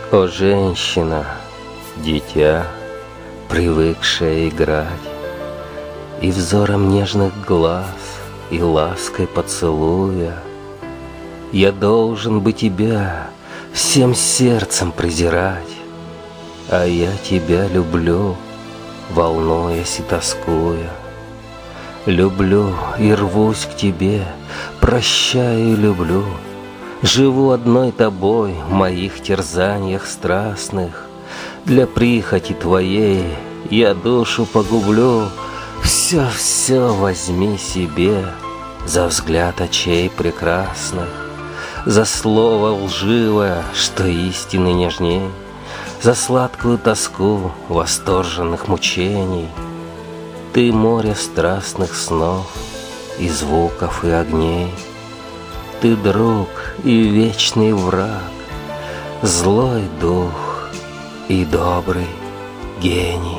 О, женщина, дитя, привыкшая играть, и взором нежных глаз, и лаской поцелуя, я должен бы тебя всем сердцем презирать, а я тебя люблю, волнуясь и тоскуя. Люблю и рвусь к тебе, прощаю и люблю, живу одной тобой в моих терзаниях страстных. Для прихоти твоей я душу погублю. Все возьми себе за взгляд очей прекрасных, за слово лживое, что истины нежней, за сладкую тоску восторженных мучений. Ты море страстных снов и звуков и огней. Ты друг и вечный враг, злой дух и добрый гений.